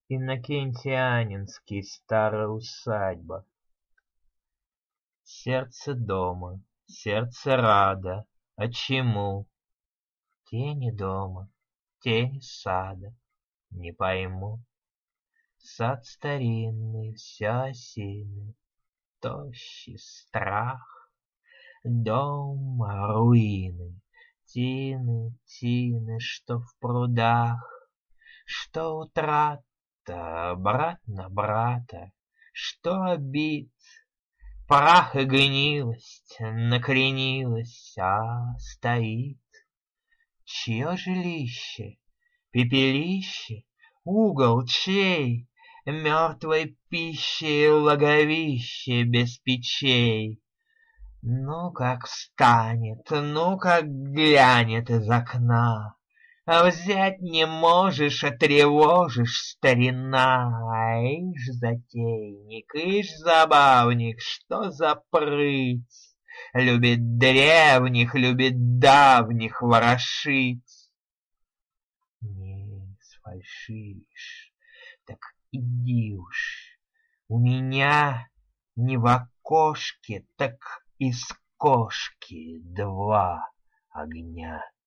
Иннокентианинский, старая усадьба. Сердце дома, сердце радо. А чему? Тени дома, тени сада. Не пойму. Сад старинный, вся осины, тощий страх. Дом руины, тины, тины, что в прудах. Что утрата, брат на брата, что обид, прах и гнилость накренилась, а стоит. Чье жилище, пепелище, угол чей, мертвой пищей логовище без печей. Ну, как встанет, ну, как глянет из окна, а взять не можешь, а тревожишь, старина. Ишь, затейник, ишь, забавник, что за прыть! Любит древних, любит давних ворошить. Не сфальшивишь, так иди уж. У меня не в окошке, так из кошки два огня.